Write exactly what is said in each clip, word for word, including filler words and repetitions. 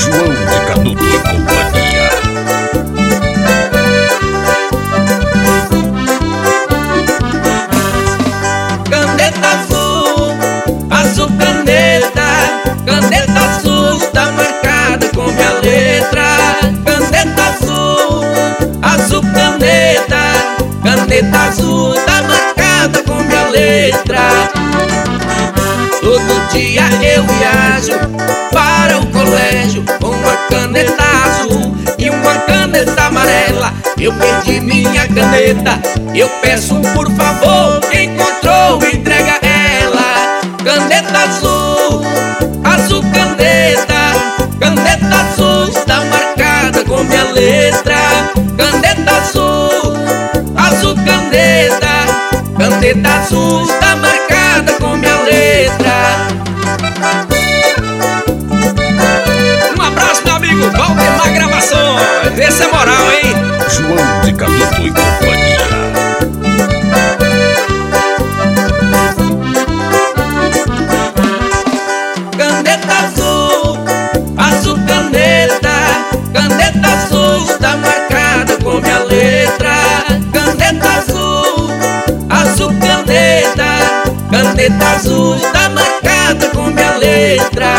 João de Canuto e Companhia. Caneta azul, azul caneta, caneta azul está marcada com minha letra. Caneta azul, azul caneta, caneta azul está marcada com minha letra. Todo dia eu viajo para o colégio com uma caneta azul e uma caneta amarela. Eu perdi minha caneta, eu peço por favor, quem encontrou entrega ela. Caneta azul, azul caneta, caneta azul está marcada com minha letra. Caneta azul, azul caneta, caneta azul está marcada com minha letra. Um abraço, meu amigo Valdemar Gravações. Esse é moral, hein? João de Canuto e Companhia. Caneta azul, azul caneta, caneta azul está marcada com minha letra. Caneta azul, azul caneta, caneta azul está marcada com minha letra.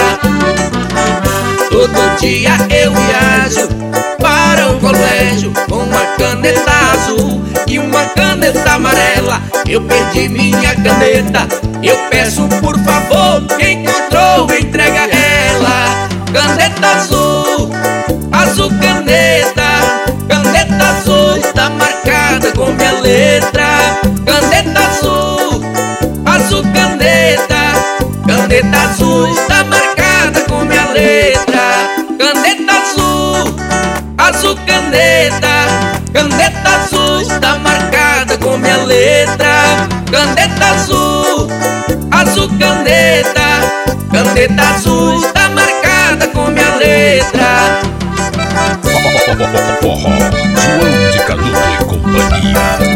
Todo dia eu viajo para o colégio com uma caneta azul e uma caneta amarela. Eu perdi minha caneta, eu peço por favor, quem encontrou entrega ela. Caneta azul, azul caneta, caneta azul está marcada com minha letra. Caneta azul, azul caneta, caneta azul está marcada com minha letra. Caneta azul, azul caneta, caneta azul está marcada com minha letra. Caneta azul, azul caneta, caneta azul está marcada com minha letra. João de Canuto e Companhia.